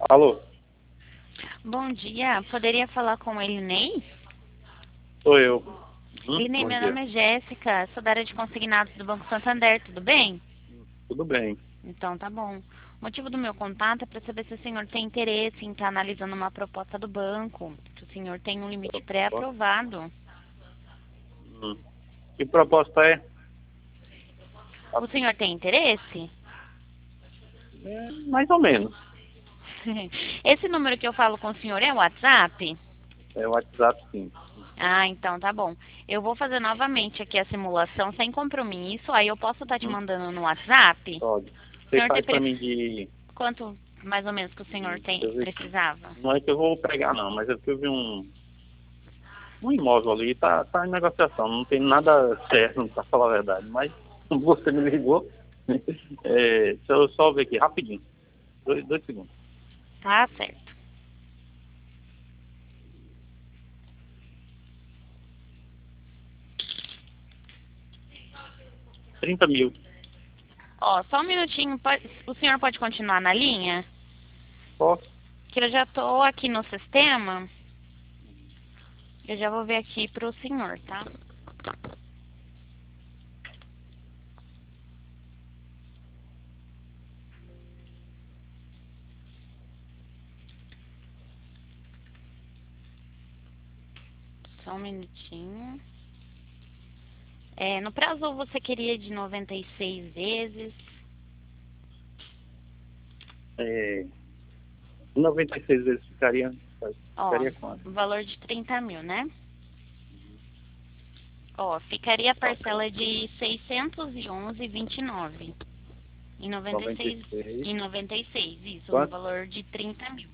Alô, Bom dia, poderia falar com o Elinei? sou eu. Elinei, Bom meu dia. nome é Jéssica, sou da área de consignados do Banco Santander, tudo bem? Tudo bem? Então tá bom. O motivo do meu contato é para saber se o senhor tem interesse em estar analisando uma proposta do banco, se o senhor tem um limite pré-aprovado. Hum. Que proposta é? O senhor tem interesse? Mais ou menos. Esse número que eu falo com o senhor é o WhatsApp? É o WhatsApp, sim. Ah, então tá bom. Eu vou fazer novamente aqui a simulação sem compromisso, aí eu posso estar te Uhum. mandando no WhatsApp? Pode. O Você senhor tem faz para mim de... quanto mais ou menos que o senhor Deixa eu ver aqui. precisava? Não é que eu vou pegar, não, mas é porque eu vi um imóvel ali, tá em negociação, não tem nada certo, para falar a verdade, mas como você me ligou, deixa eu só ver aqui, rapidinho. Dois segundos. Tá certo. 30 mil. Ó, só um minutinho, o senhor pode continuar na linha? Posso? Que eu já tô aqui no sistema. Eu já vou ver aqui pro senhor, tá? Só um minutinho. No prazo você queria de 96 vezes. 96 vezes Ó, ficaria quanto? um valor de 30 mil, né? Ó, ficaria a parcela de 611,29. Em 96, 96, em 96, isso, no quanto? valor de 30 mil.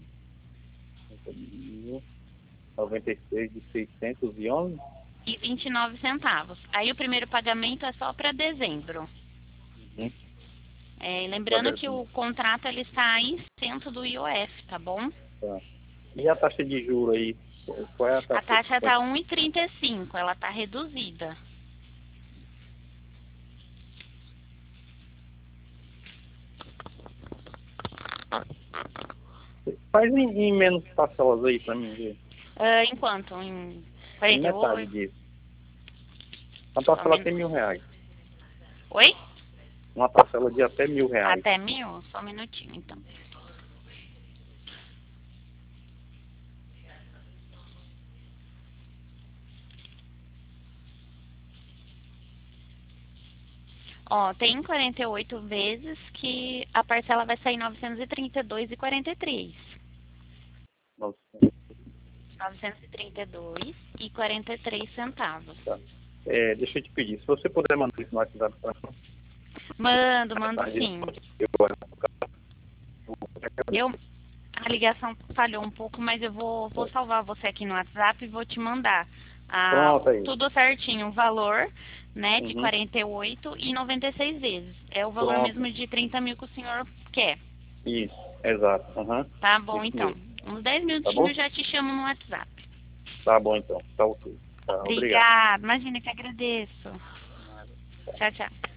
96 de 611. E 29 centavos. Aí o primeiro pagamento é só para dezembro. Uhum. Lembrando que Quadradinho. o contrato ele está isento do IOF, tá bom? Tá. E a taxa de juros aí? Qual é a A taxa que taxa põe? está 1,35, ela está reduzida. Faz em menos parcelas aí pra mim ver. Em quanto? Em Em metade 48? disso. Uma parcela Somente. até R$ 1.000. Oi? Uma parcela de até R$ 1.000. Até 1.000? Só um minutinho, então. Ó, tem 48 vezes que a parcela vai sair 932,43. 900. 932,43 centavos. Tá. Deixa eu te pedir, se você puder mandar isso no WhatsApp pra mim, Mando metade, sim. eu Eu, a ligação falhou um pouco, mas eu vou salvar você aqui no WhatsApp e vou te mandar Pronto aí. tudo certinho, o valor, né, de Uhum. 48 e 96 vezes. É o valor Pronto. mesmo de 30 mil que o senhor quer. Isso, exato. Uhum. Tá bom, Isso então. mesmo. Uns 10 Tá bom? minutinhos eu já te chamo no WhatsApp. Tá bom então. Tá ok. Tá, obrigado. Obrigada. Imagina que agradeço. Tchau, tchau.